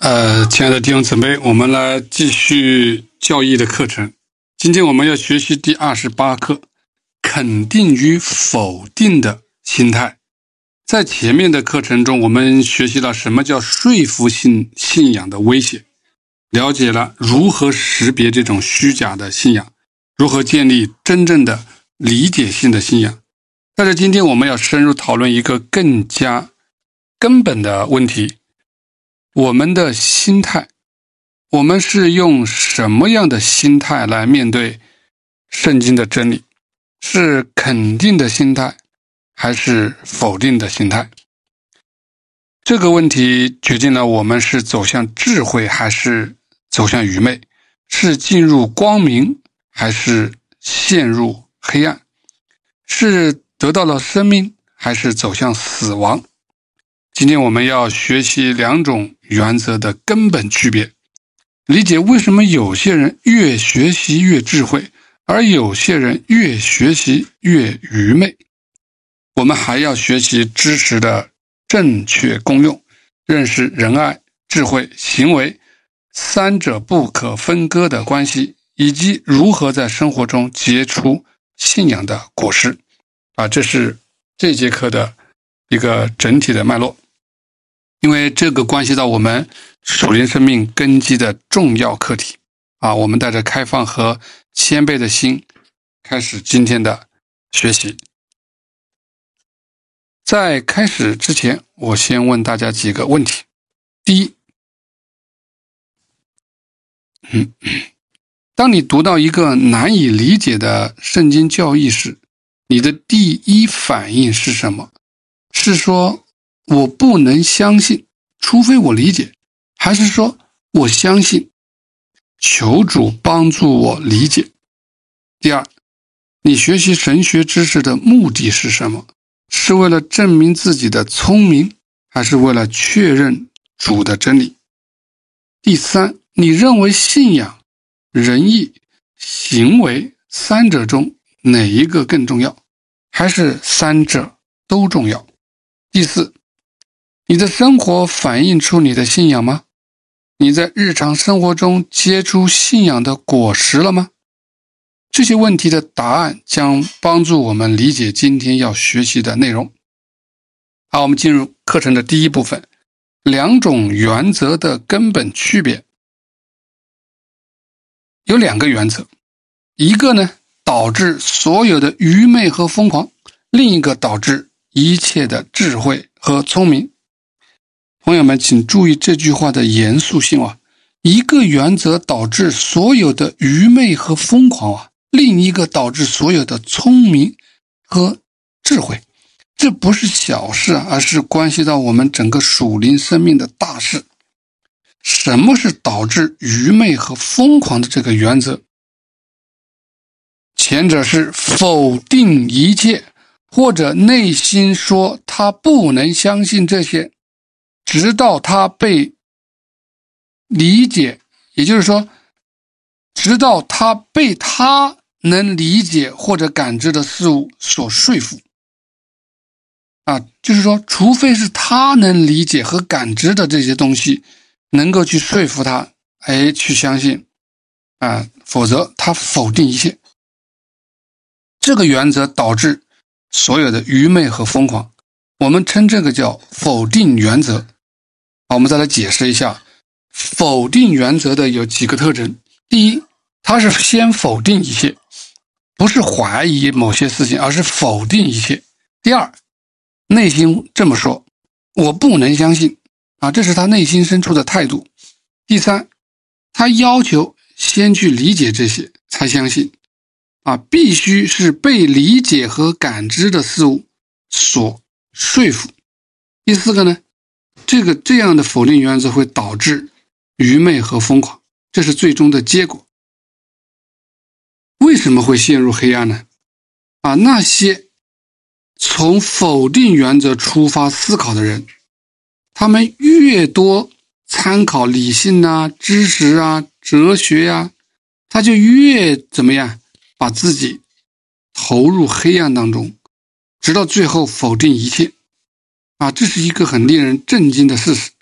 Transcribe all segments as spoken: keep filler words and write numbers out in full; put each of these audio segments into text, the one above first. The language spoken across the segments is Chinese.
呃，亲爱的弟兄姊妹，我们来继续教义的课程。今天我们要学习第二十八课，肯定与否定的心态。在前面的课程中，我们学习了什么叫说服性信仰的威胁，了解了如何识别这种虚假的信仰，如何建立真正的理解性的信仰。但是今天我们要深入讨论一个更加根本的问题，我们的心态，我们是用什么样的心态来面对圣经的真理？是肯定的心态，还是否定的心态？这个问题决定了我们是走向智慧还是走向愚昧，是进入光明还是陷入黑暗，是得到了生命还是走向死亡。今天我们要学习两种原则的根本区别，理解为什么有些人越学习越智慧，而有些人越学习越愚昧。我们还要学习知识的正确功用，认识仁爱、智慧、行为三者不可分割的关系，以及如何在生活中结出信仰的果实。啊，这是这节课的一个整体的脉络。因为这个关系到我们属灵生命根基的重要课题啊，我们带着开放和谦卑的心开始今天的学习。在开始之前，我先问大家几个问题。第一，嗯，当你读到一个难以理解的圣经教义时，你的第一反应是什么？是说我不能相信，除非我理解，还是说我相信，求主帮助我理解？第二，你学习神学知识的目的是什么？是为了证明自己的聪明，还是为了确认主的真理？第三，你认为信仰、仁义、行为三者中哪一个更重要，还是三者都重要？第四，你的生活反映出你的信仰吗？你在日常生活中结出信仰的果实了吗？这些问题的答案将帮助我们理解今天要学习的内容。好，我们进入课程的第一部分，两种原则的根本区别。有两个原则，一个呢导致所有的愚昧和疯狂，另一个导致一切的智慧和聪明。朋友们，请注意这句话的严肃性啊！一个原则导致所有的愚昧和疯狂啊，另一个导致所有的聪明和智慧。这不是小事，而是关系到我们整个属灵生命的大事。什么是导致愚昧和疯狂的这个原则？前者是否定一切，或者内心说他不能相信这些，直到他被理解，也就是说，直到他被他能理解或者感知的事物所说服。啊，就是说，除非是他能理解和感知的这些东西能够去说服他，哎，去相信，啊，否则他否定一切。这个原则导致所有的愚昧和疯狂，我们称这个叫否定原则。好，我们再来解释一下，否定原则的有几个特征。第一，它是先否定一切，不是怀疑某些事情，而是否定一切。第二，内心这么说，我不能相信啊，这是他内心深处的态度。第三，他要求先去理解这些才相信啊，必须是被理解和感知的事物所说服。第四个呢，这个这样的否定原则会导致愚昧和疯狂，这是最终的结果。为什么会陷入黑暗呢？啊，那些从否定原则出发思考的人，他们越多参考理性啊、知识啊、哲学啊，他就越怎么样把自己投入黑暗当中，直到最后否定一切啊，这是一个很令人震惊的事实。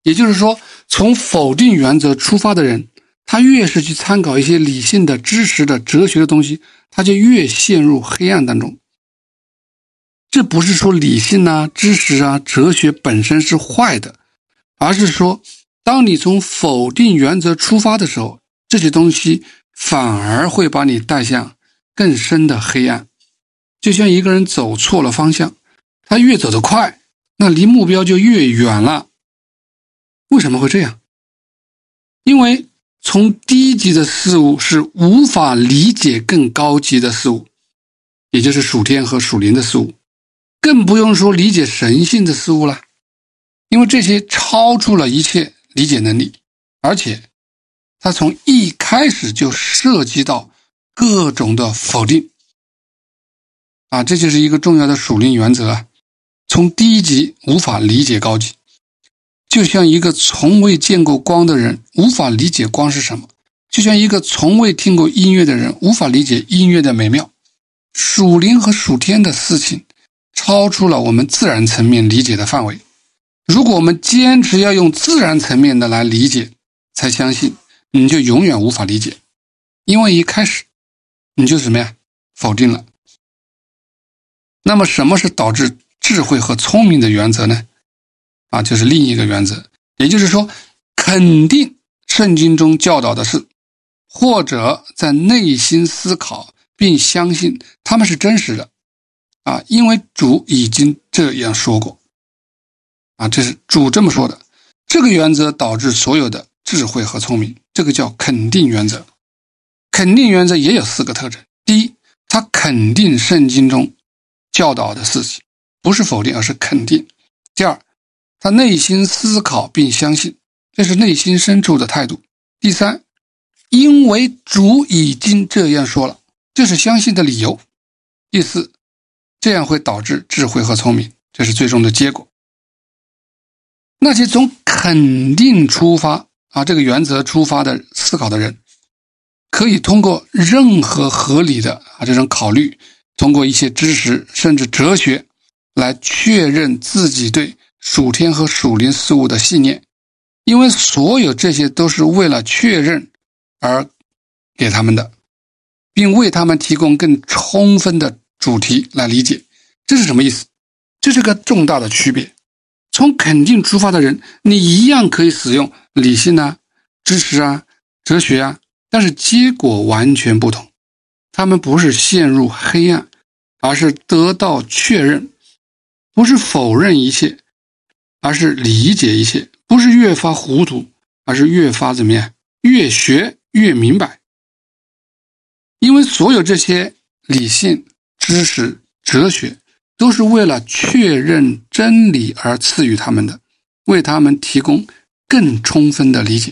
也就是说，从否定原则出发的人，他越是去参考一些理性的、知识的、哲学的东西，他就越陷入黑暗当中。这不是说理性啊、知识啊、哲学本身是坏的，而是说当你从否定原则出发的时候，这些东西反而会把你带向更深的黑暗。就像一个人走错了方向，他越走得快，那离目标就越远了。为什么会这样？因为从低级的事物是无法理解更高级的事物，也就是属天和属灵的事物，更不用说理解神性的事物了，因为这些超出了一切理解能力，而且它从一开始就涉及到各种的否定啊，这就是一个重要的属灵原则啊。从低级无法理解高级，就像一个从未见过光的人无法理解光是什么，就像一个从未听过音乐的人无法理解音乐的美妙。属灵和属天的事情超出了我们自然层面理解的范围。如果我们坚持要用自然层面的来理解才相信，你就永远无法理解，因为一开始你就什么呀？否定了。那么什么是导致智慧和聪明的原则呢？啊，就是另一个原则，也就是说，肯定圣经中教导的事，或者在内心思考并相信他们是真实的啊，因为主已经这样说过啊，这是主这么说的。这个原则导致所有的智慧和聪明，这个叫肯定原则。肯定原则也有四个特征。第一，它肯定圣经中教导的事情，不是否定，而是肯定。第二，他内心思考并相信，这是内心深处的态度。第三，因为主已经这样说了，这是相信的理由。第四，这样会导致智慧和聪明，这是最终的结果。那些从肯定出发啊这个原则出发的思考的人，可以通过任何合理的啊这种考虑，通过一些知识甚至哲学来确认自己对属天和属灵事物的信念，因为所有这些都是为了确认而给他们的，并为他们提供更充分的主题来理解。这是什么意思？这是个重大的区别。从肯定出发的人，你一样可以使用理性啊、知识啊、哲学啊，但是结果完全不同。他们不是陷入黑暗，而是得到确认，不是否认一切，而是理解一切，不是越发糊涂，而是越发怎么样？越学越明白。因为所有这些理性、知识、哲学都是为了确认真理而赐予他们的，为他们提供更充分的理解。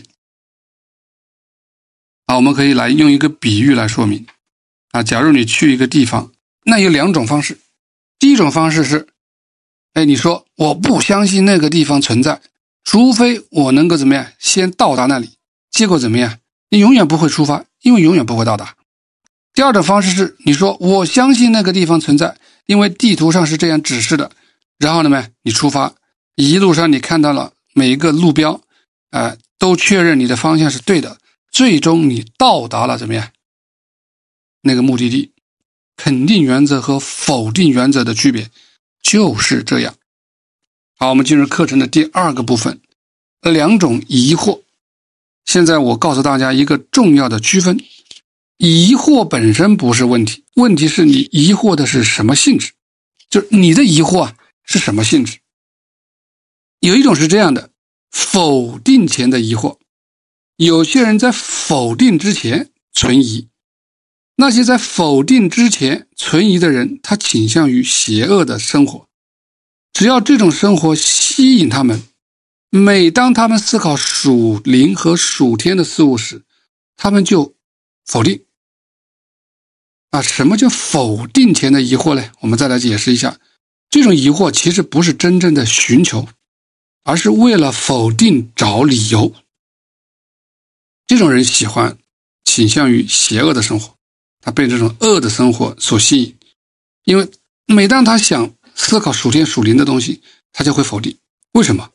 啊，我们可以来用一个比喻来说明。啊，假如你去一个地方，那有两种方式。第一种方式是，哎，你说我不相信那个地方存在，除非我能够怎么样，先到达那里。结果怎么样？你永远不会出发，因为永远不会到达。第二种方式是，你说我相信那个地方存在，因为地图上是这样指示的。然后呢，你出发，一路上你看到了每一个路标，呃，都确认你的方向是对的，最终你到达了怎么样？那个目的地。肯定原则和否定原则的区别就是这样。好，我们进入课程的第二个部分，两种疑惑。现在我告诉大家一个重要的区分，疑惑本身不是问题，问题是你疑惑的是什么性质，就是你的疑惑啊是什么性质。有一种是这样的，否定前的疑惑，有些人在否定之前存疑，那些在否定之前存疑的人，他倾向于邪恶的生活。只要这种生活吸引他们，每当他们思考属灵和属天的事物时，他们就否定。啊，什么叫否定前的疑惑呢？我们再来解释一下。这种疑惑其实不是真正的寻求，而是为了否定找理由。这种人喜欢倾向于邪恶的生活，他被这种恶的生活所吸引，因为每当他想思考属天属灵的东西，他就会否定。为什么？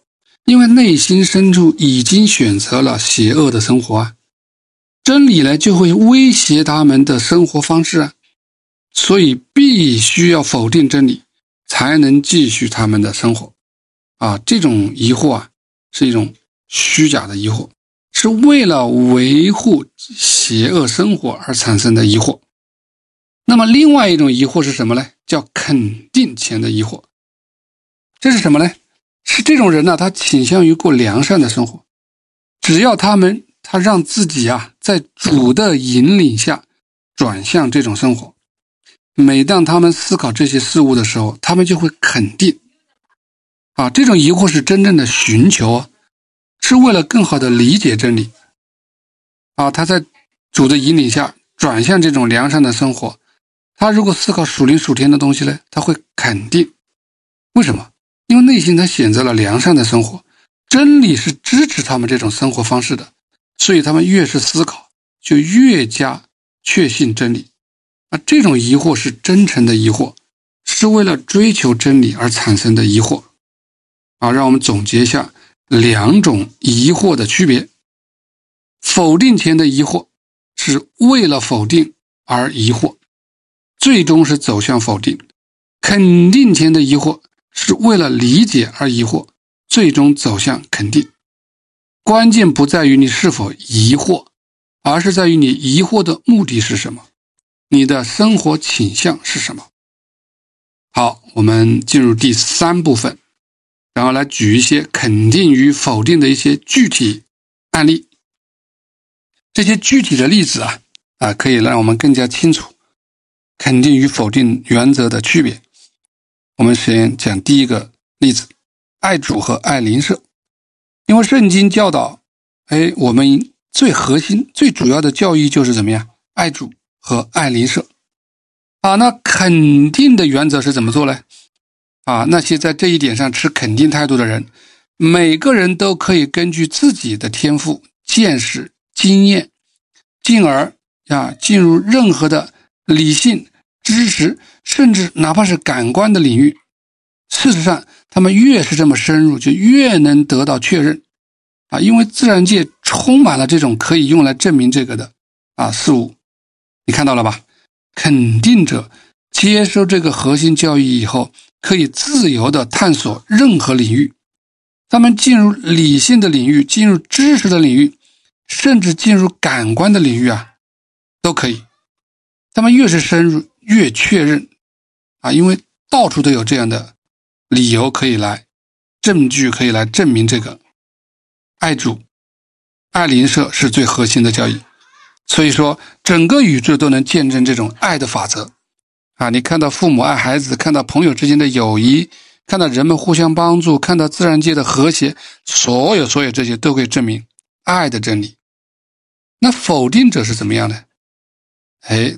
因为内心深处已经选择了邪恶的生活啊，真理呢就会威胁他们的生活方式啊，所以必须要否定真理，才能继续他们的生活啊。这种疑惑啊，是一种虚假的疑惑，是为了维护邪恶生活而产生的疑惑。那么另外一种疑惑是什么呢？叫肯定前的疑惑。这是什么呢？是这种人呢、啊，他倾向于过良善的生活，只要他们他让自己啊在主的引领下转向这种生活，每当他们思考这些事物的时候，他们就会肯定啊，这种疑惑是真正的寻求啊，是为了更好的理解真理啊。他在主的引领下转向这种良善的生活，他如果思考属灵属天的东西呢，他会肯定。为什么？因为内心他选择了良善的生活，真理是支持他们这种生活方式的，所以他们越是思考，就越加确信真理。啊，这种疑惑是真诚的疑惑，是为了追求真理而产生的疑惑。啊，让我们总结一下两种疑惑的区别。否定前的疑惑是为了否定而疑惑，最终是走向否定；肯定前的疑惑是为了理解而疑惑，最终走向肯定。关键不在于你是否疑惑，而是在于你疑惑的目的是什么，你的生活倾向是什么。好，我们进入第三部分，然后来举一些肯定与否定的一些具体案例。这些具体的例子啊，啊，可以让我们更加清楚肯定与否定原则的区别。我们先讲第一个例子，爱主和爱邻舍。因为圣经教导，哎，我们最核心最主要的教义就是怎么样？爱主和爱邻舍。啊，那肯定的原则是怎么做呢？啊，那些在这一点上持肯定态度的人，每个人都可以根据自己的天赋、见识、经验，进而啊进入任何的理性、知识，甚至哪怕是感官的领域。事实上，他们越是这么深入，就越能得到确认啊，因为自然界充满了这种可以用来证明这个的啊事物。你看到了吧？肯定者接受这个核心教育以后，可以自由地探索任何领域。他们进入理性的领域，进入知识的领域，甚至进入感官的领域啊，都可以。他们越是深入，越确认啊，因为到处都有这样的理由可以来，证据可以来证明这个爱主、爱邻舍是最核心的教义。所以说，整个宇宙都能见证这种爱的法则啊！你看到父母爱孩子，看到朋友之间的友谊，看到人们互相帮助，看到自然界的和谐，所有所有这些都可以证明爱的真理。那否定者是怎么样呢？哎，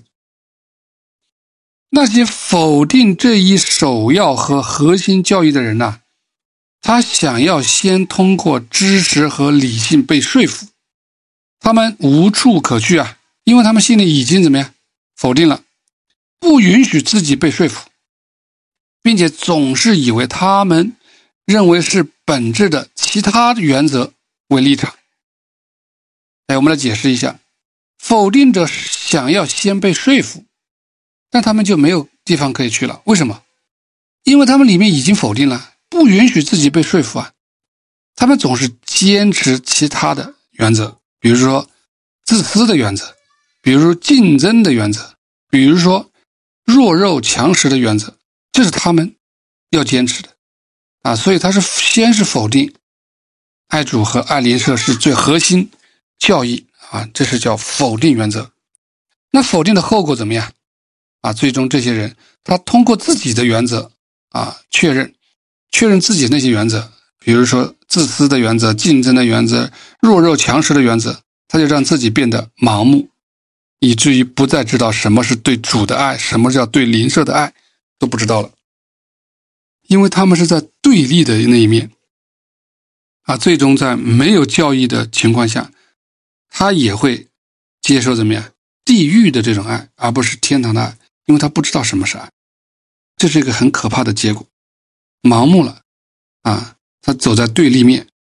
那些否定这一首要和核心教义的人呐、啊，他想要先通过知识和理性被说服，他们无处可去啊，因为他们心里已经怎么样否定了，不允许自己被说服，并且总是以为他们认为是本质的其他原则为立场。哎，我们来解释一下，否定者想要先被说服，但他们就没有地方可以去了。为什么？因为他们里面已经否定了，不允许自己被说服啊。他们总是坚持其他的原则，比如说自私的原则，比如说竞争的原则，比如说弱肉强食的原则，这是他们要坚持的啊。所以他是先是否定爱主和爱邻舍是最核心教义啊，这是叫否定原则。那否定的后果怎么样啊？最终这些人他通过自己的原则啊确认确认自己那些原则，比如说自私的原则、竞争的原则、弱肉强食的原则，他就让自己变得盲目，以至于不再知道什么是对主的爱，什么叫对邻舍的爱，都不知道了。因为他们是在对立的那一面啊，最终在没有教义的情况下，他也会接受怎么样地狱的这种爱，而不是天堂的爱，因为他不知道什么是爱。这是一个很可怕的结果，盲目了啊，他走在对立面，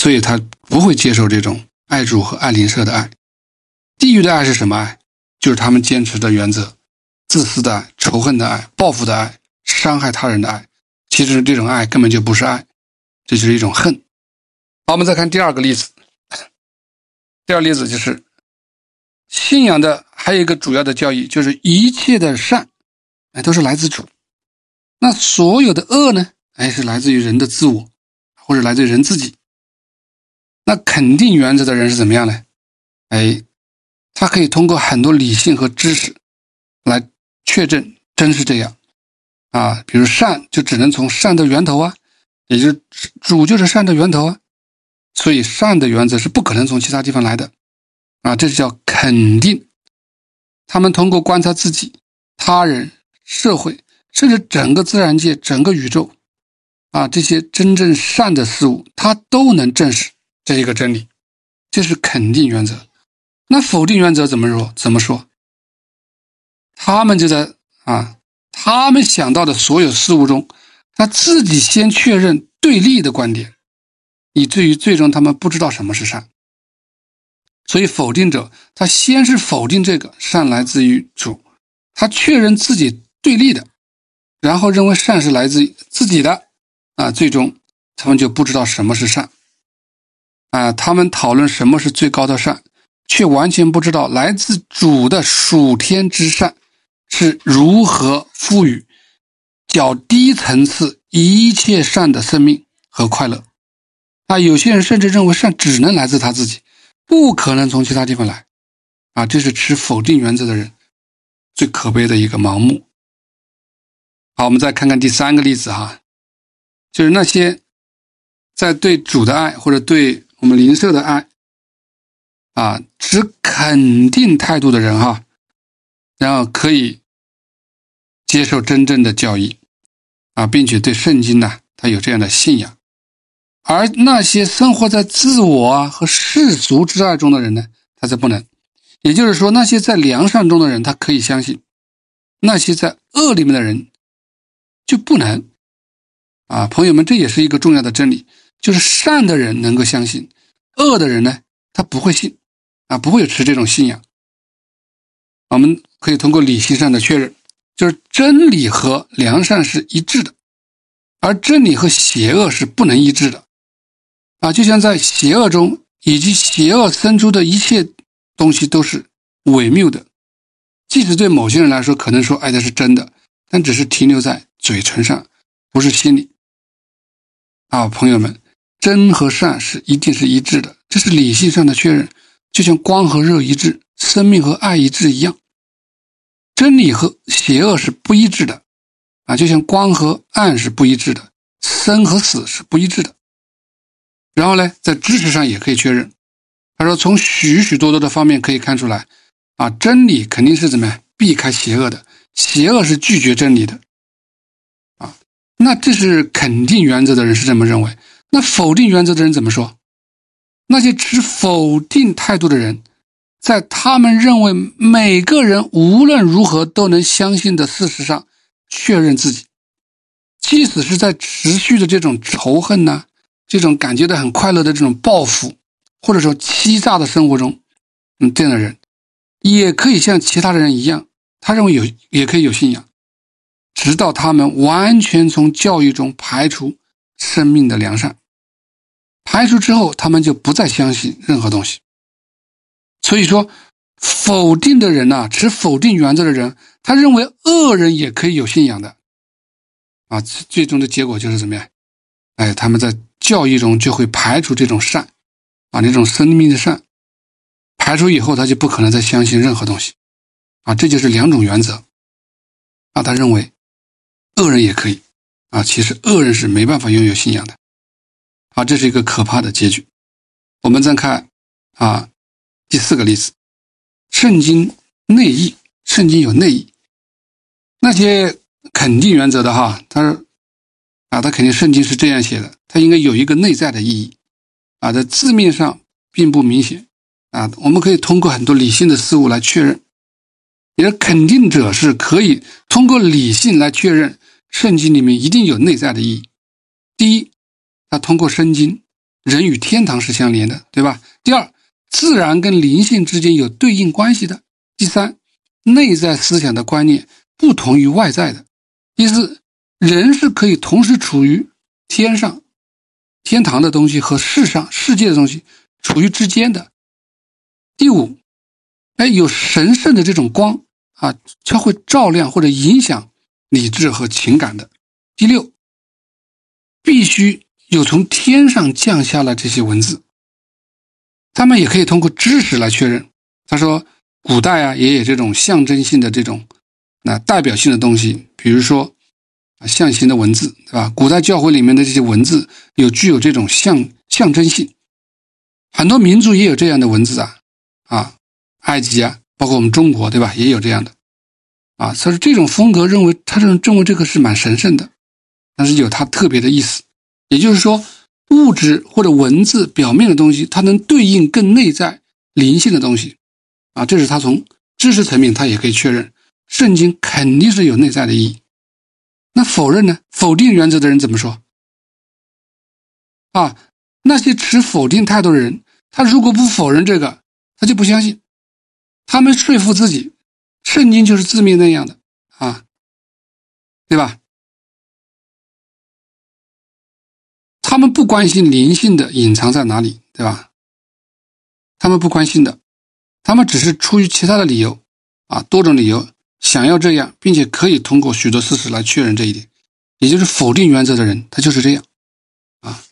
所以他不会接受这种爱主和爱邻舍的爱。地狱的爱是什么爱？就是他们坚持的原则：自私的爱、仇恨的爱、报复的爱、伤害他人的爱。其实这种爱根本就不是爱，这就是一种恨。好，我们再看第二个例子。第二个例子就是信仰的还有一个主要的教义，就是一切的善哎都是来自主，那所有的恶呢哎是来自于人的自我，或者来自于人自己。那肯定原则的人是怎么样呢？哎，他可以通过很多理性和知识来确证真是这样啊，比如善就只能从善的源头啊，也就是主就是善的源头啊，所以善的原则是不可能从其他地方来的啊，这是叫肯定。他们通过观察自己、他人、社会，甚至整个自然界、整个宇宙啊，这些真正善的事物，他都能证实这一个真理，这是肯定原则。那否定原则怎么说？怎么说？他们就在啊，他们想到的所有事物中，他自己先确认对立的观点，以至于最终他们不知道什么是善。所以否定者他先是否定这个善来自于主，他确认自己对立的，然后认为善是来自于自己的啊，最终他们就不知道什么是善啊。他们讨论什么是最高的善，却完全不知道来自主的属天之善是如何赋予较低层次一切善的生命和快乐啊。有些人甚至认为善只能来自他自己，不可能从其他地方来啊，这是持否定原则的人最可悲的一个盲目。好，我们再看看第三个例子哈，就是那些在对主的爱或者对我们邻舍的爱啊持肯定态度的人哈，然后可以接受真正的教义啊，并且对圣经呢他有这样的信仰。而那些生活在自我啊和世俗之爱中的人呢，他则不能。也就是说，那些在良善中的人他可以相信，那些在恶里面的人就不能啊。朋友们，这也是一个重要的真理，就是善的人能够相信，恶的人呢他不会信啊，不会持这种信仰。我们可以通过理性上的确认，就是真理和良善是一致的，而真理和邪恶是不能一致的啊。就像在邪恶中以及邪恶生出的一切东西都是伪谬的，即使对某些人来说可能说爱的是真的，但只是停留在嘴唇上，不是心里啊。朋友们，真和善是一定是一致的，这是理性上的确认，就像光和热一致，生命和爱一致一样。真理和邪恶是不一致的啊，就像光和暗是不一致的，生和死是不一致的。然后呢，在知识上也可以确认，他说从许许多多的方面可以看出来啊，真理肯定是怎么样避开邪恶的，邪恶是拒绝真理的啊。那这是肯定原则的人是这么认为，那否定原则的人怎么说？那些持否定态度的人，在他们认为每个人无论如何都能相信的事实上确认自己，即使是在持续的这种仇恨呢、啊，这种感觉到很快乐的这种报复或者说欺诈的生活中，嗯，这样的人也可以像其他的人一样，他认为有也可以有信仰，直到他们完全从教育中排除生命的良善，排除之后他们就不再相信任何东西。所以说否定的人啊，持否定原则的人，他认为恶人也可以有信仰的啊，最终的结果就是怎么样？哎，他们在教义中就会排除这种善啊，这种生命的善，排除以后他就不可能再相信任何东西啊。这就是两种原则啊，他认为恶人也可以啊，其实恶人是没办法拥有信仰的啊，这是一个可怕的结局。我们再看啊第四个例子，圣经内义，圣经有内义。那些肯定原则的哈，他说啊，他肯定圣经是这样写的，它应该有一个内在的意义啊，在字面上并不明显啊，我们可以通过很多理性的事物来确认。也是肯定者是可以通过理性来确认圣经里面一定有内在的意义。第一，他通过圣经人与天堂是相连的，对吧？第二，自然跟灵性之间有对应关系的。第三，内在思想的观念不同于外在的。第四，人是可以同时处于天上、天堂的东西和世上、世界的东西处于之间的。第五，哎，有神圣的这种光啊，它会照亮或者影响理智和情感的。第六，必须有从天上降下了这些文字，他们也可以通过知识来确认。他说古代啊也有这种象征性的这种那代表性的东西，比如说象形的文字，对吧？古代教会里面的这些文字有具有这种象象征性，很多民族也有这样的文字啊啊，埃及啊，包括我们中国，对吧？也有这样的啊。所以这种风格认为他认为这个是蛮神圣的，但是有它特别的意思。也就是说，物质或者文字表面的东西，它能对应更内在灵性的东西啊，这是他从知识层面他也可以确认圣经肯定是有内在的意义。那否认呢？否定原则的人怎么说啊？那些持否定态度的人，他如果不否认这个，他就不相信，他们说服自己圣经就是字面那样的啊，对吧？他们不关心灵性的隐藏在哪里，对吧？他们不关心的，他们只是出于其他的理由啊，多种理由想要这样，并且可以通过许多事实来确认这一点。也就是否定原则的人，他就是这样啊。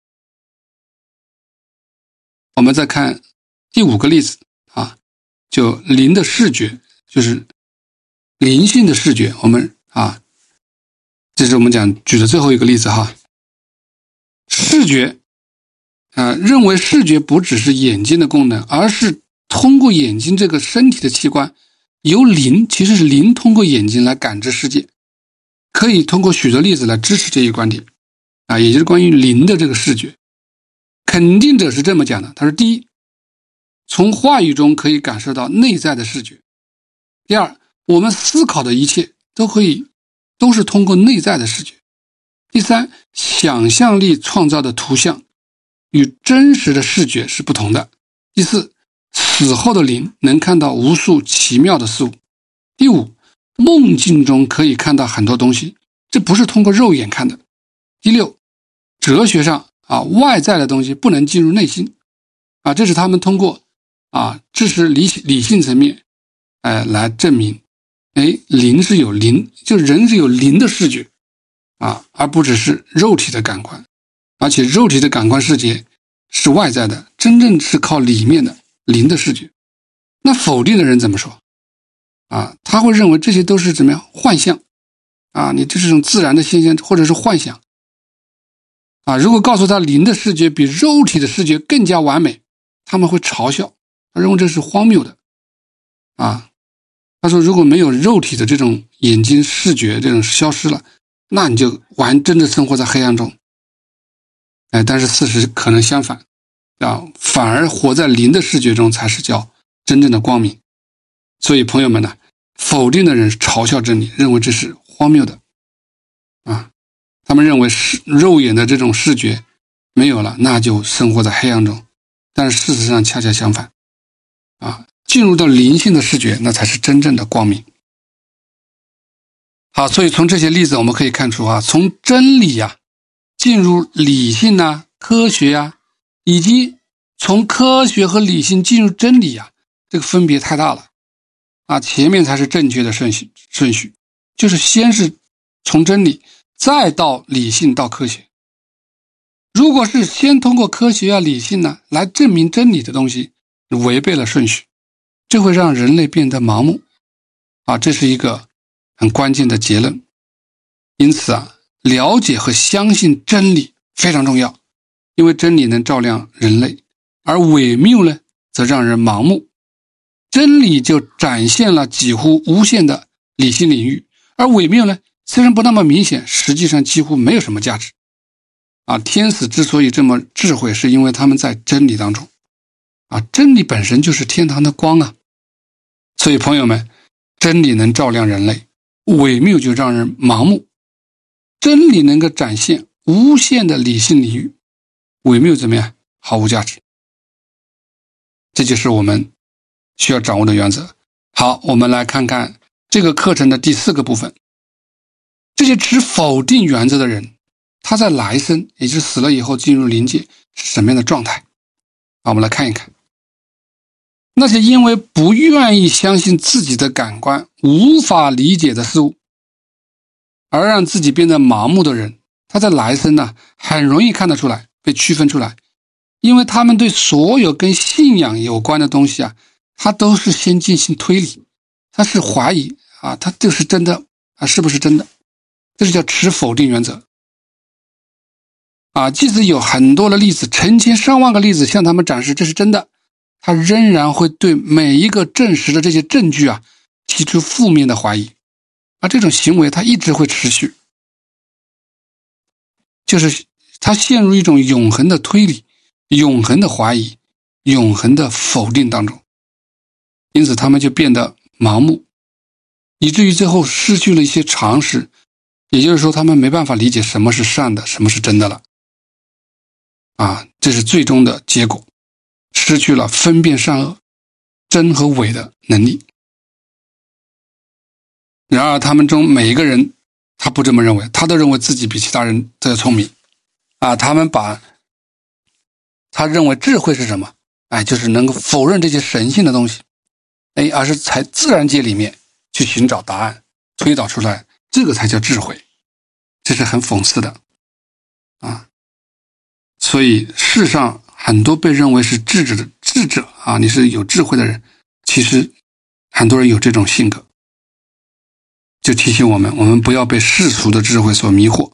我们再看第五个例子啊，就灵的视觉，就是灵性的视觉。我们啊，这是我们讲举的最后一个例子哈。视觉啊，认为视觉不只是眼睛的功能，而是通过眼睛这个身体的器官，由灵，其实是灵通过眼睛来感知世界。可以通过许多例子来支持这一观点啊，也就是关于灵的这个视觉。肯定者是这么讲的，他说第一，从话语中可以感受到内在的视觉。第二，我们思考的一切都可以都是通过内在的视觉。第三，想象力创造的图像与真实的视觉是不同的。第四，死后的灵能看到无数奇妙的事物。第五，梦境中可以看到很多东西，这不是通过肉眼看的。第六，哲学上啊，外在的东西不能进入内心啊，这是他们通过啊知识理理性层面哎、呃、来证明，哎，灵是有灵，就人是有灵的视觉啊，而不只是肉体的感官，而且肉体的感官视觉是外在的，真正是靠里面的灵的视觉。那否定的人怎么说啊？他会认为这些都是怎么样幻象啊？你这是种自然的现象或者是幻想啊。如果告诉他灵的视觉比肉体的视觉更加完美，他们会嘲笑，他认为这是荒谬的啊。他说如果没有肉体的这种眼睛视觉这种消失了，那你就完真的生活在黑暗中。哎，但是事实可能相反啊，反而活在灵的视觉中才是叫真正的光明。所以朋友们呢，否定的人嘲笑真理，认为这是荒谬的啊。他们认为是肉眼的这种视觉没有了，那就生活在黑暗中。但是事实上恰恰相反啊，进入到灵性的视觉，那才是真正的光明。好，所以从这些例子我们可以看出啊，从真理啊进入理性啊、科学啊，以及从科学和理性进入真理啊，这个分别太大了啊，前面才是正确的顺序顺序，就是先是从真理，再到理性到科学。如果是先通过科学啊、理性呢来证明真理的东西，违背了顺序，这会让人类变得盲目啊，这是一个很关键的结论。因此啊，了解和相信真理非常重要，因为真理能照亮人类，而伪谬呢，则让人盲目。真理就展现了几乎无限的理性领域，而伪谬呢，虽然不那么明显，实际上几乎没有什么价值。啊，天使之所以这么智慧，是因为他们在真理当中。啊，真理本身就是天堂的光啊。所以朋友们，真理能照亮人类，伪谬就让人盲目。真理能够展现无限的理性领域， 伪谬怎么样？毫无价值。这就是我们需要掌握的原则。好，我们来看看这个课程的第四个部分。这些持否定原则的人，他在来生，也就是死了以后进入灵界是什么样的状态？好，我们来看一看。那些因为不愿意相信自己的感官，无法理解的事物，而让自己变得盲目的人，他在来生呢，很容易看得出来，被区分出来，因为他们对所有跟信仰有关的东西啊，他都是先进行推理，他是怀疑啊，他这是真的啊，是不是真的？这是叫持否定原则啊。即使有很多的例子，成千上万个例子向他们展示这是真的，他仍然会对每一个证实的这些证据啊提出负面的怀疑，而这种行为他一直会持续，就是他陷入一种永恒的推理、永恒的怀疑、永恒的否定当中，因此他们就变得盲目，以至于最后失去了一些常识，也就是说他们没办法理解什么是善的，什么是真的了啊，这是最终的结果，失去了分辨善恶、真和伪的能力。然而他们中每一个人他不这么认为，他都认为自己比其他人都要聪明啊。他们把他认为智慧是什么？哎，就是能够否认这些神性的东西，哎，而是在自然界里面去寻找答案，推导出来，这个才叫智慧。这是很讽刺的啊。所以世上很多被认为是智者的智者啊，你是有智慧的人，其实很多人有这种性格，就提醒我们，我们不要被世俗的智慧所迷惑。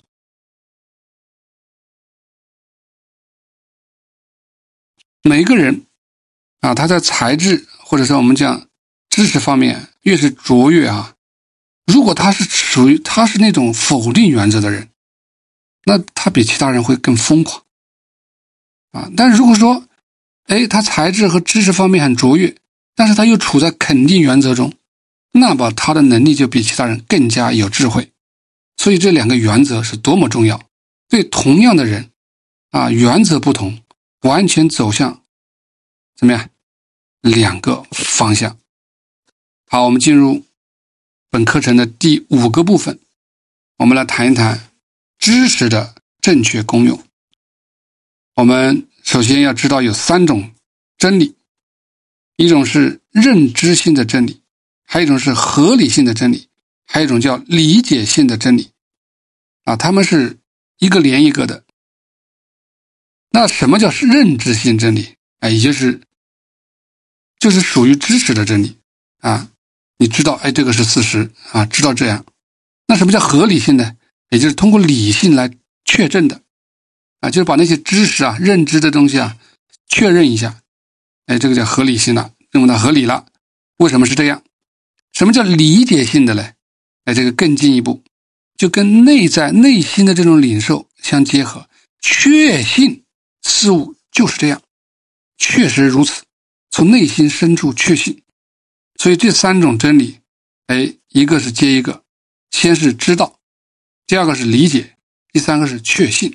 每一个人啊，他在才智或者说我们讲知识方面越是卓越啊，如果他是属于他是那种否定原则的人，那他比其他人会更疯狂啊。但是如果说哎，他才智和知识方面很卓越，但是他又处在肯定原则中，那么他的能力就比其他人更加有智慧。所以这两个原则是多么重要，对同样的人啊，原则不同，完全走向怎么样两个方向。好，我们进入本课程的第五个部分，我们来谈一谈知识的正确功用。我们首先要知道有三种真理，一种是认知性的真理，还有一种是合理性的真理，还有一种叫理解性的真理啊，它们是一个连一个的。那什么叫认知性真理啊？也就是就是属于知识的真理啊，你知道哎这个是事实啊，知道这样。那什么叫合理性呢？也就是通过理性来确证的啊，就是把那些知识啊、认知的东西啊确认一下，哎，这个叫合理性了，认为它合理了。为什么是这样？什么叫理解性的呢？哎，这个更进一步，就跟内在内心的这种领受相结合，确信事物就是这样，确实如此，从内心深处确信。所以这三种真理，哎，一个是接一个，先是知道，第二个是理解，第三个是确信。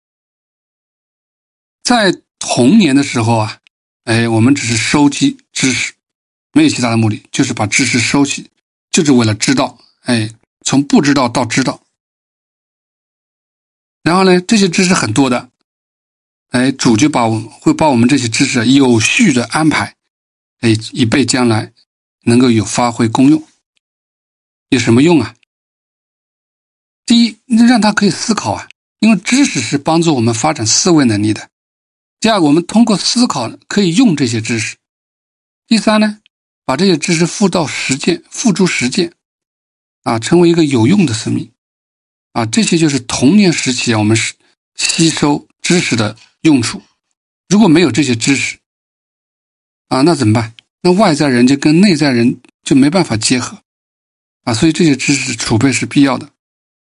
在童年的时候啊，哎，我们只是收集知识，没有其他的目的，就是把知识收集，就是为了知道，哎，从不知道到知道。然后呢，这些知识很多的，哎，主就把我们会把我们这些知识有序的安排，哎，以备将来能够有发挥功用。有什么用啊？第一，让他可以思考啊，因为知识是帮助我们发展思维能力的。第二，我们通过思考可以用这些知识。第三呢，把这些知识付到实践，付诸实践啊，成为一个有用的生命啊，这些就是童年时期啊，我们是吸收知识的用处。如果没有这些知识啊，那怎么办？那外在人就跟内在人就没办法结合啊，所以这些知识储备是必要的。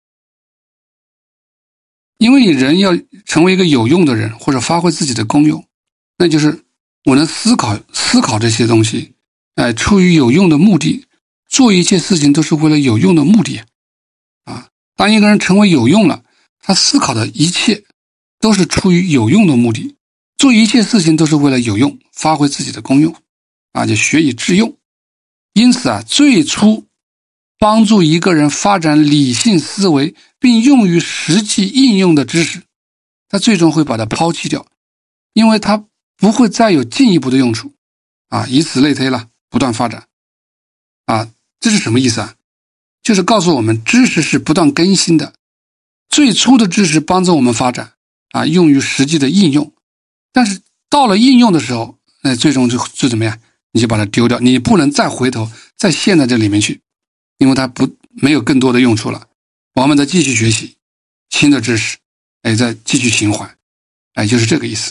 因为你人要成为一个有用的人，或者发挥自己的功用，那就是我能思考思考这些东西，哎，出于有用的目的，做一切事情都是为了有用的目的啊。当一个人成为有用了，他思考的一切都是出于有用的目的，做一切事情都是为了有用，发挥自己的功用啊，就学以致用。因此啊，最初帮助一个人发展理性思维并用于实际应用的知识，他最终会把它抛弃掉，因为他不会再有进一步的用处啊，以此类推了，不断发展啊。这是什么意思啊？就是告诉我们，知识是不断更新的，最初的知识帮助我们发展啊，用于实际的应用，但是到了应用的时候，那最终就就怎么样？你就把它丢掉，你不能再回头再陷在这里面去，因为它不没有更多的用处了。我们再继续学习新的知识，哎，再继续循环，哎，就是这个意思。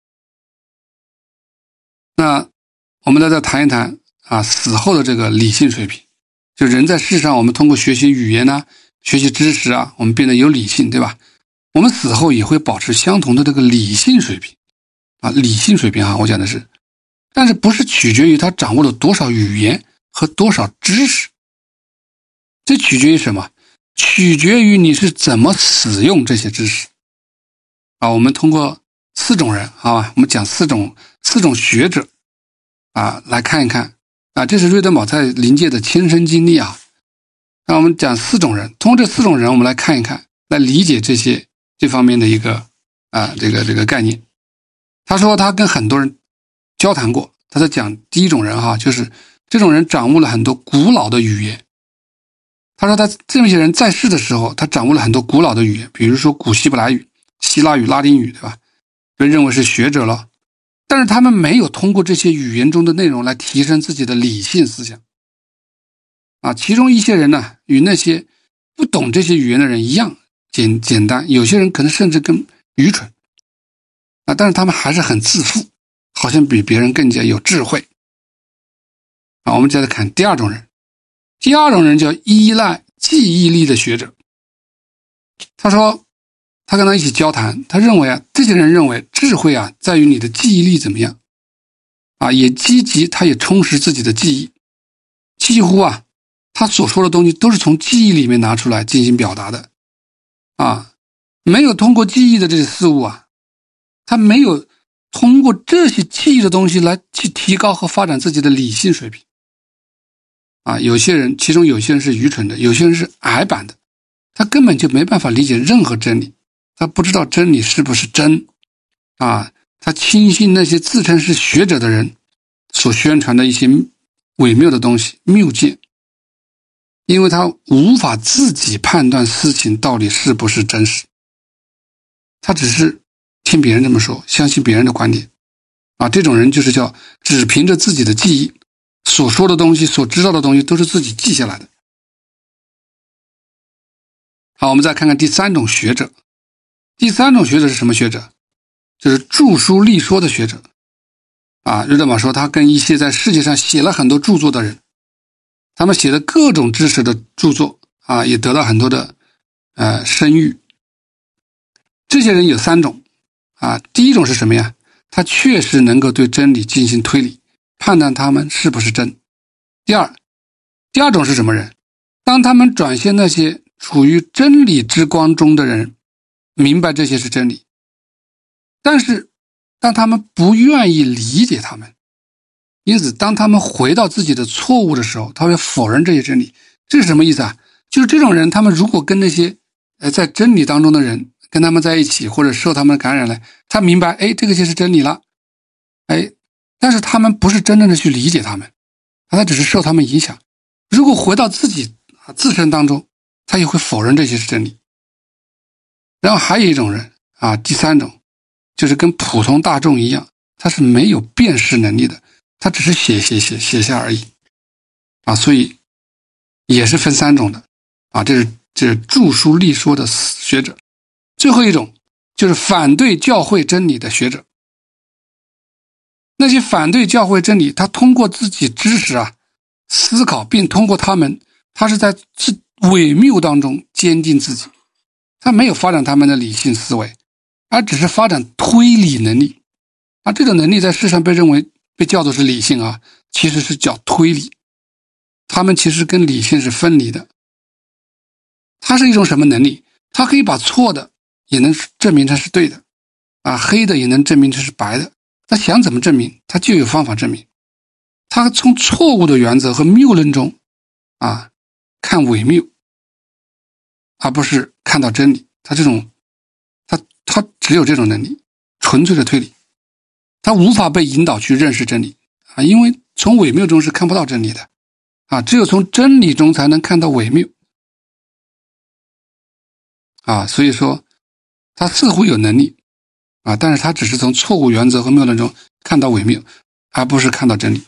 那我们再再谈一谈啊，死后的这个理性水平。就人在世上，我们通过学习语言啊，学习知识啊，我们变得有理性，对吧？我们死后也会保持相同的这个理性水平啊，理性水平啊，我讲的是，但是不是取决于他掌握了多少语言和多少知识，这取决于什么？取决于你是怎么使用这些知识啊。我们通过四种人啊，我们讲四种四种学者啊，来看一看啊，这是瑞登堡在临界的亲身经历啊。那我们讲四种人，通过这四种人，我们来看一看，来理解这些这方面的一个啊这个这个概念。他说他跟很多人交谈过，他在讲第一种人哈，就是这种人掌握了很多古老的语言。他说他这些人在世的时候，他掌握了很多古老的语言，比如说古希伯来语、希腊语、拉丁语，对吧？被认为是学者了。但是他们没有通过这些语言中的内容来提升自己的理性思想啊。其中一些人呢，与那些不懂这些语言的人一样简简单，有些人可能甚至更愚蠢啊，但是他们还是很自负，好像比别人更加有智慧啊。我们接着看第二种人，第二种人叫依赖记忆力的学者。他说他跟他一起交谈，他认为啊，这些人认为智慧啊在于你的记忆力怎么样啊，也积极，他也充实自己的记忆，几乎啊他所说的东西都是从记忆里面拿出来进行表达的啊，没有通过记忆的这些事物啊，他没有通过这些记忆的东西来去提高和发展自己的理性水平啊。有些人，其中有些人是愚蠢的，有些人是矮板的，他根本就没办法理解任何真理，他不知道真理是不是真啊，他轻信那些自称是学者的人所宣传的一些伪谬的东西、谬见，因为他无法自己判断事情到底是不是真实，他只是听别人这么说，相信别人的观点啊。这种人就是叫只凭着自己的记忆，所说的东西、所知道的东西都是自己记下来的。好，我们再看看第三种学者。第三种学者是什么学者？就是著书立说的学者啊。瑞登堡说他跟一些在世界上写了很多著作的人，他们写的各种知识的著作啊，也得到很多的呃声誉。这些人有三种啊，第一种是什么呀？他确实能够对真理进行推理，判断他们是不是真。第二，第二种是什么人？当他们转现那些处于真理之光中的人，明白这些是真理，但是当他们不愿意理解他们，因此当他们回到自己的错误的时候，他会否认这些真理。这是什么意思啊？就是这种人，他们如果跟那些呃在真理当中的人跟他们在一起，或者受他们的感染了，他明白，哎，这个就是真理了，哎，但是他们不是真正的去理解他们，他只是受他们影响。如果回到自己自身当中，他也会否认这些是真理。然后还有一种人啊，第三种就是跟普通大众一样，他是没有辨识能力的，他只是写写写写下而已啊，所以也是分三种的啊，这是这是著书立说的学者。最后一种就是反对教会真理的学者。那些反对教会真理，他通过自己知识啊思考，并通过他们，他是在自伪谬当中坚定自己，他没有发展他们的理性思维，而只是发展推理能力啊。这种能力在世上被认为被叫做是理性啊，其实是叫推理，他们其实跟理性是分离的。它是一种什么能力？它可以把错的也能证明它是对的啊，黑的也能证明这是白的。他想怎么证明，他就有方法证明。他从错误的原则和谬论中啊看伪谬，而不是看到真理。他这种他他只有这种能力，纯粹的推理，他无法被引导去认识真理啊，因为从伪谬中是看不到真理的啊，只有从真理中才能看到伪谬啊。所以说他似乎有能力啊，但是他只是从错误原则和谬论中看到伪谬，而不是看到真理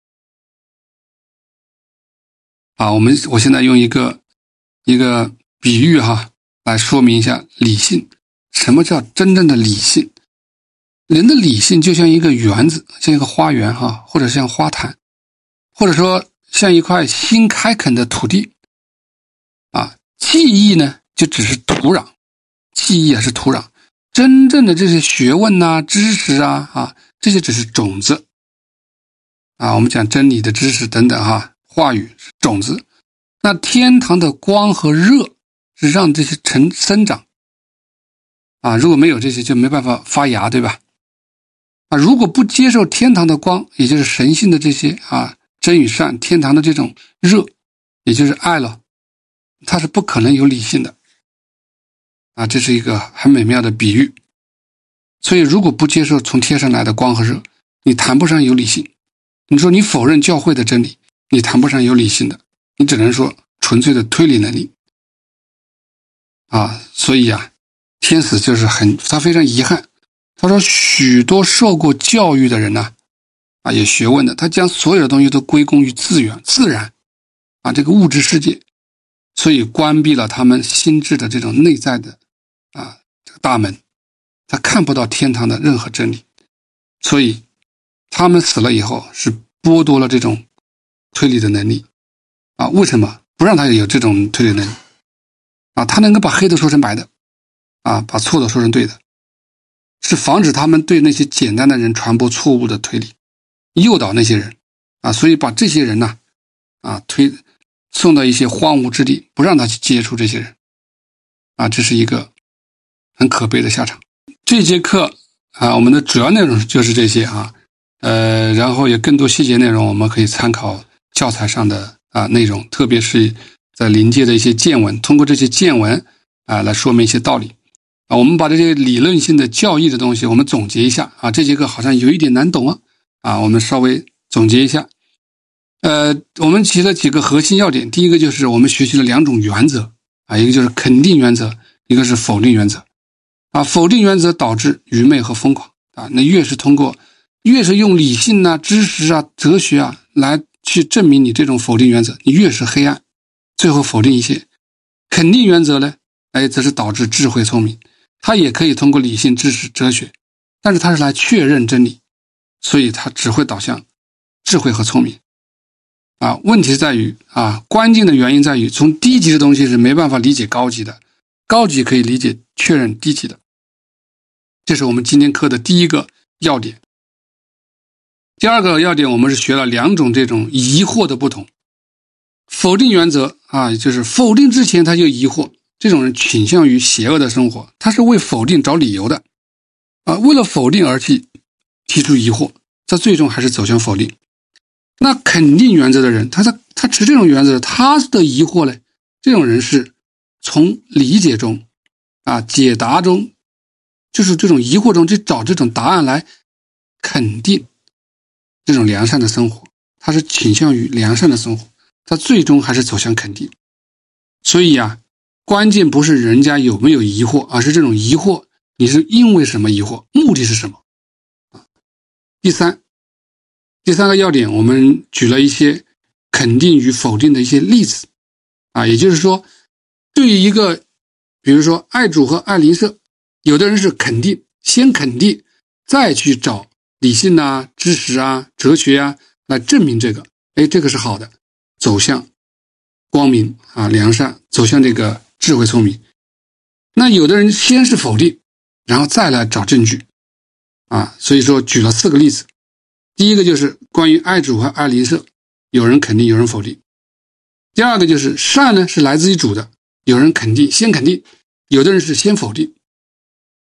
啊。我们我现在用一个一个比喻哈来说明一下理性。什么叫真正的理性？人的理性就像一个园子，像一个花园哈，或者像花坛，或者说像一块新开垦的土地啊。记忆呢就只是土壤，记忆也是土壤，真正的这些学问啊知识啊啊这些只是种子啊。我们讲真理的知识等等哈，话语是种子。那天堂的光和热是让这些成生长啊，如果没有这些就没办法发芽，对吧？啊，如果不接受天堂的光，也就是神性的这些啊真与善，天堂的这种热，也就是爱了，它是不可能有理性的啊。这是一个很美妙的比喻。所以如果不接受从天上来的光和热，你谈不上有理性。你说你否认教会的真理，你谈不上有理性的，你只能说纯粹的推理能力啊。所以啊，天使就是很他非常遗憾，他说许多受过教育的人呢、啊，啊有学问的，他将所有的东西都归功于自然自然啊这个物质世界，所以关闭了他们心智的这种内在的啊这个大门，他看不到天堂的任何真理。所以他们死了以后是剥夺了这种推理的能力啊。为什么不让他有这种推理能力啊？他能够把黑的说成白的啊，把错的说成对的，是防止他们对那些简单的人传播错误的推理，诱导那些人啊。所以把这些人呢啊推送到一些荒芜之地，不让他去接触这些人啊，这是一个很可悲的下场。这节课啊，我们的主要内容就是这些啊，呃，然后有更多细节内容，我们可以参考教材上的啊内容，特别是在临界的一些见闻，通过这些见闻啊来说明一些道理啊。我们把这些理论性的教义的东西，我们总结一下啊。这节课好像有一点难懂啊，啊，我们稍微总结一下。呃，我们提了几个核心要点，第一个就是我们学习了两种原则啊，一个就是肯定原则，一个是否定原则。啊，否定原则导致愚昧和疯狂啊！那越是通过，越是用理性啊、知识啊、哲学啊来去证明你这种否定原则，你越是黑暗，最后否定一切。肯定原则呢，哎，则是导致智慧聪明，它也可以通过理性、知识、哲学，但是它是来确认真理，所以它只会导向智慧和聪明。啊，问题在于啊，关键的原因在于，从低级的东西是没办法理解高级的，高级可以理解确认低级的。这是我们今天课的第一个要点。第二个要点，我们是学了两种这种疑惑的不同。否定原则啊，就是否定之前他就疑惑，这种人倾向于邪恶的生活，他是为否定找理由的啊，为了否定而去提出疑惑，他最终还是走向否定。那肯定原则的人，他他他持这种原则，他的疑惑呢，这种人是从理解中啊解答中，就是这种疑惑中去找这种答案来肯定这种良善的生活，他是倾向于良善的生活，他最终还是走向肯定。所以啊，关键不是人家有没有疑惑，而是这种疑惑你是因为什么疑惑，目的是什么。第三第三个要点，我们举了一些肯定与否定的一些例子啊，也就是说，对于一个比如说爱主和爱邻舍，有的人是肯定，先肯定再去找理性啊、知识啊、哲学啊来证明这个，哎，这个是好的，走向光明啊、良善，走向这个智慧聪明。那有的人先是否定，然后再来找证据啊，所以说举了四个例子。第一个就是关于爱主和爱邻舍，有人肯定，有人否定。第二个就是善呢是来自于主的，有人肯定，先肯定，有的人是先否定。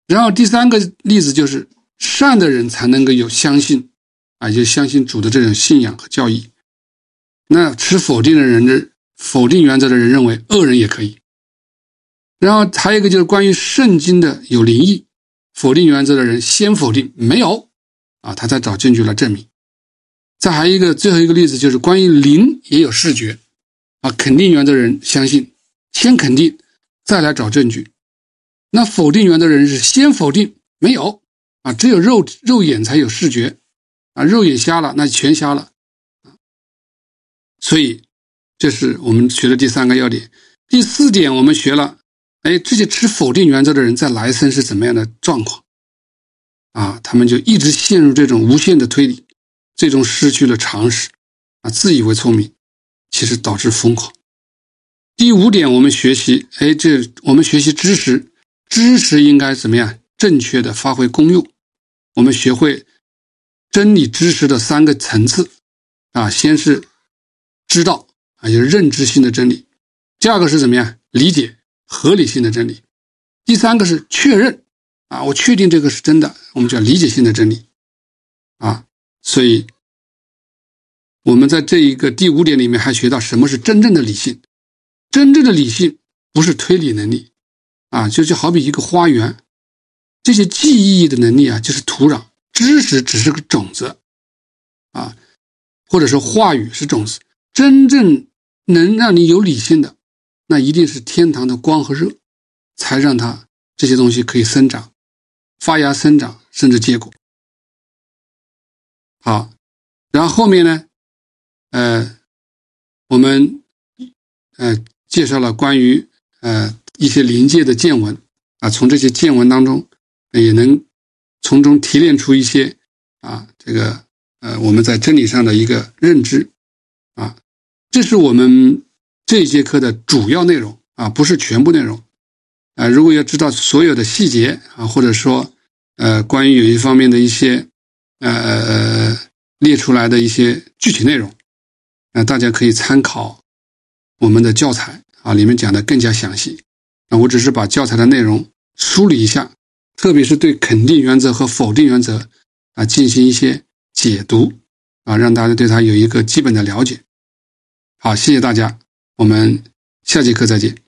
然后第三个例子就是善的人才能够有相信啊，就相信主的这种信仰和教义。那持否定的人的否定原则的人认为恶人也可以。然后还有一个就是关于圣经的有灵异，否定原则的人先否定没有啊，他再找证据来证明。再还有一个最后一个例子就是关于灵也有视觉啊，肯定原则的人相信，先肯定再来找证据。那否定原则的人是先否定没有啊，只有肉肉眼才有视觉啊，肉眼瞎了那全瞎了。所以这是我们学的第三个要点。第四点我们学了，哎，这些持否定原则的人在来生是怎么样的状况啊？他们就一直陷入这种无限的推理，最终失去了常识啊，自以为聪明，其实导致疯狂。第五点我们学习，哎，这我们学习知识，知识应该怎么样正确的发挥功用。我们学会真理知识的三个层次啊，先是知道啊，就是认知性的真理。第二个是怎么样理解合理性的真理。第三个是确认啊，我确定这个是真的，我们叫理解性的真理啊。所以我们在这一个第五点里面还学到什么是真正的理性。真正的理性不是推理能力啊，就就好比一个花园，这些记忆的能力啊就是土壤，知识只是个种子啊，或者说话语是种子。真正能让你有理性的，那一定是天堂的光和热，才让它这些东西可以生长发芽生长甚至结果。好，然后后面呢呃我们呃介绍了关于呃一些灵界的见闻啊，从这些见闻当中也能从中提炼出一些啊这个呃我们在真理上的一个认知啊。这是我们这一节课的主要内容啊，不是全部内容啊。如果要知道所有的细节啊，或者说呃关于有一方面的一些呃列出来的一些具体内容，呃大家可以参考我们的教材啊，里面讲的更加详细。那我只是把教材的内容梳理一下，特别是对肯定原则和否定原则啊进行一些解读啊，让大家对它有一个基本的了解。好，谢谢大家，我们下节课再见。